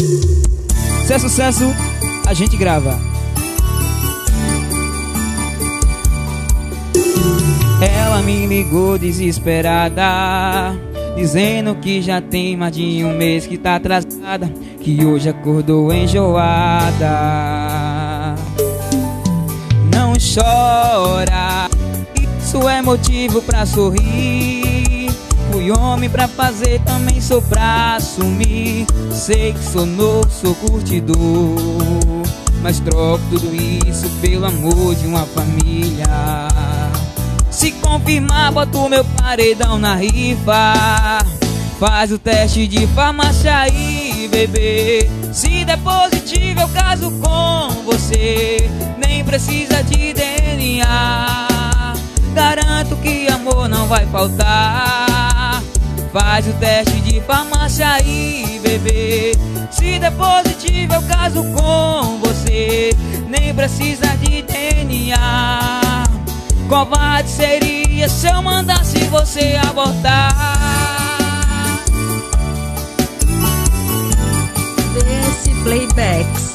Se é sucesso, a gente grava. Ela me ligou desesperada, dizendo que já tem mais de um mês que tá atrasada, que hoje acordou enjoada. Não chora, isso é motivo pra sorrir. Fui homem pra fazer, também sou pra assumir. Sei que sou novo, sou curtidor, mas troco tudo isso pelo amor de uma família. Se confirmar, boto meu paredão na rifa. Faz o teste de farmácia aí, bebê. Se der positivo, eu caso com você. Nem precisa de DNA. Garanto que amor não vai faltar. Faz o teste de farmácia aí, bebê. Se der positivo, eu caso com você. Nem precisa de DNA. Covarde seria se eu mandasse você abortar. DS Playbacks.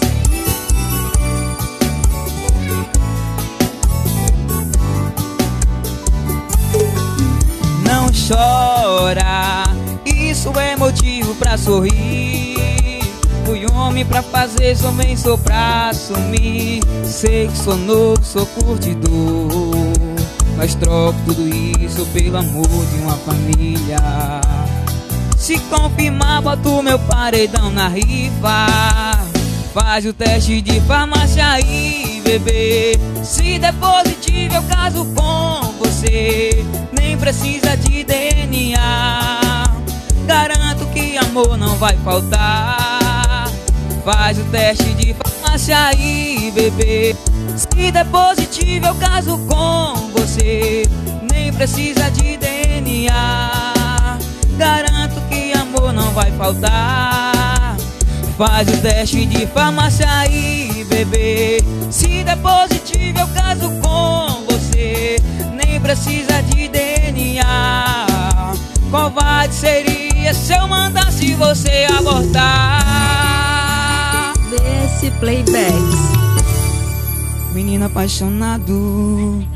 Não chora, isso é motivo pra sorrir. Fui homem pra fazer, também sou pra assumir. Sei que sou novo, sou curtidor, mas troco tudo isso pelo amor de uma família. Se confirmar, boto meu paredão na rifa. Faz o teste de farmácia aí, bebê. Se der positivo, eu caso com você. Nem precisa de DNA. Garanto que amor não vai faltar. Faz o teste de farmácia aí, bebê. Se der positivo, eu caso com você. Nem precisa de DNA. Garanto que amor não vai faltar. Faz o teste de farmácia aí, bebê. Se der positivo, eu caso com você. Nem precisa de DNA. Covarde seria se eu mandasse você abortar. DS Playbacks. Menino apaixonado,